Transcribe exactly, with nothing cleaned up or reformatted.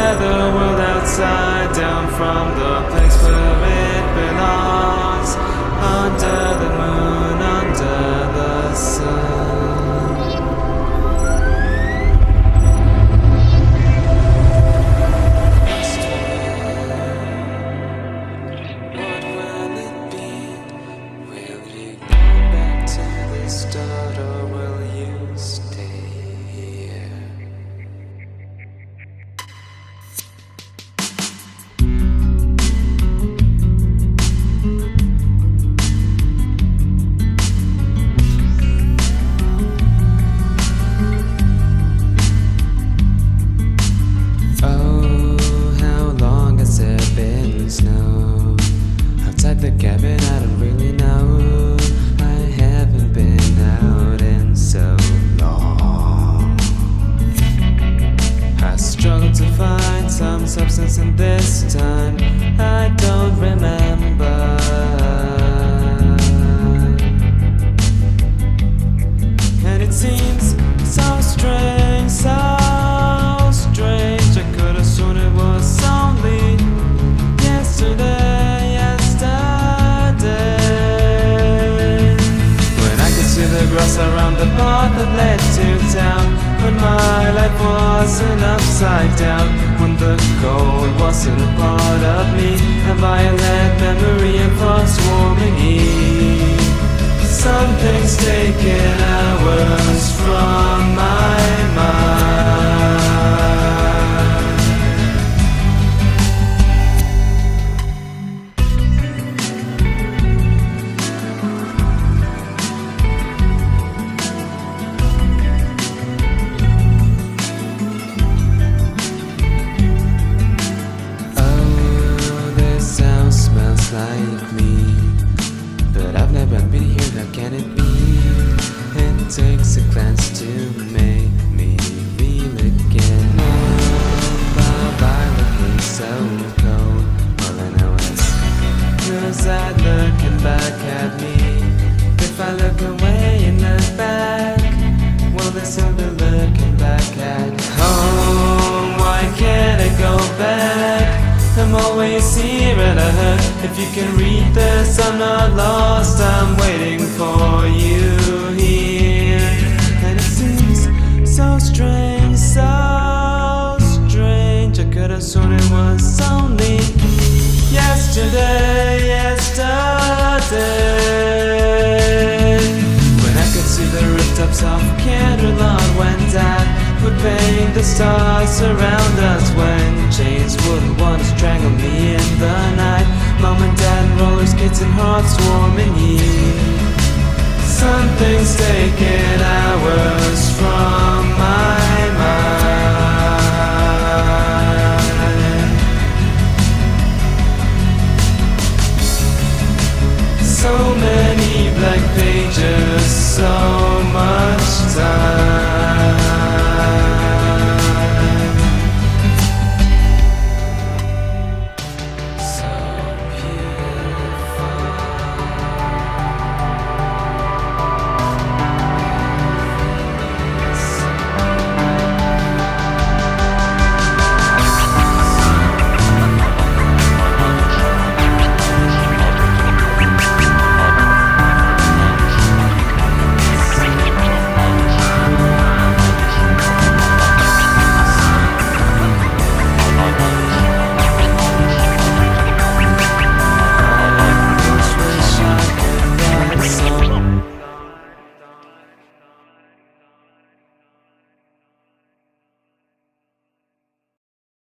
tear the world outside down from the place where it belongs. Under the moon, under the sun. What will it be? Will you go back to the start, or will you stay here? Snow outside the cabin, I don't really know. I haven't been out in so long. I struggle to find some substance, and this time I don't remember. And it seems so strange, so strange. I could have sworn it was only Yesterday, yesterday, when I could see the grass around the path that led to town, when my life wasn't upside down, when the cold wasn't a part of me, a violent memory of forswarming heat. Something's taken hours from my mind. Like me, but I've never been here, how can it be? It takes a glance to make me feel again. Oh, violet is so cold. All I know is yours are looking back at me. If I look away and look back, well, they're still looking back at home. Why can't I go back? I'm always here and I hurt. If you can read this, I'm not lost. I'm waiting for you here. And it seems so strange, so strange. I could have sworn it was only yesterday, yesterday, when I could see the rooftops of Candlelight, when Dad would paint the stars around us.